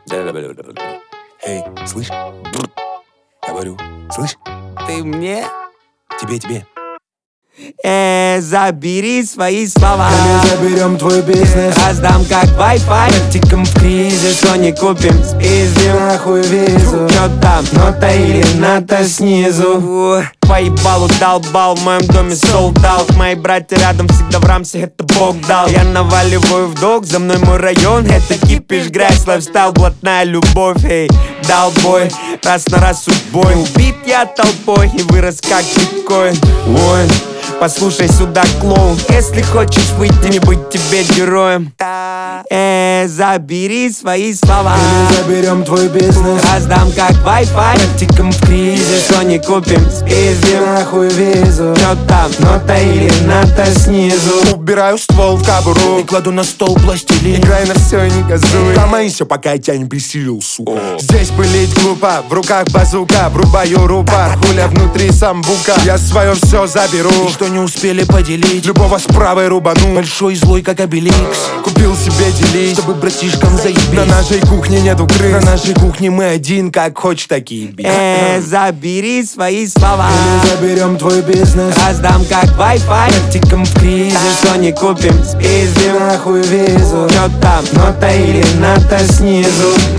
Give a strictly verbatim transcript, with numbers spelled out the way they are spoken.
Эй, слышь? Говорю, слышь? Ты мне? Тебе, тебе. Э, забери свои слова. Мы заберем твой бизнес, раздам как Wi-Fi. тактикам в кризис. Что не купим, спиздим Нахуй визу. Чё там, нота или ната снизу? Поебалу долбал, в моем доме sold out. Мои братья рядом всегда в рамсе, это Бог дал. Я наваливаю в долг, за мной мой район. Это кипиш, грязь, лайфстайл, блатная любовь. Эй, дал бой, раз на раз судьбой. Убит я толпой и вырос как биткоин. Воин, послушай сюда, клоун. Если хочешь выйти, не быть тебе героем. Э, забери свои слова. Мы заберем твой бизнес, раздам как Wi-Fi. тактикам в кризис. Что не купим, спиздим Нахуй визу. Чё там, нота или ната снизу? Убираю ствол в кобуру и кладу на стол пластилин. Играй на все и не газуй. Ломайся, пока я тебя не присилил, сука. Здесь пылить глупо, в руках базука. Врубаю рупор, хуля внутри самбука. Я свое все заберу, и что не успели поделить, любого с правой рубану. Большой злой, как Обеликс. Купил себе делить, чтобы братишкам заебись. На нашей кухне нету крыс, на нашей кухне мы один, как хочешь, такие бить. Э, забери свои слова. Мы заберем твой бизнес, раздам как Wi-Fi. тактикам в кризис. Что не купим, спиздим Нахуй визу. Чё там, нота или ната снизу?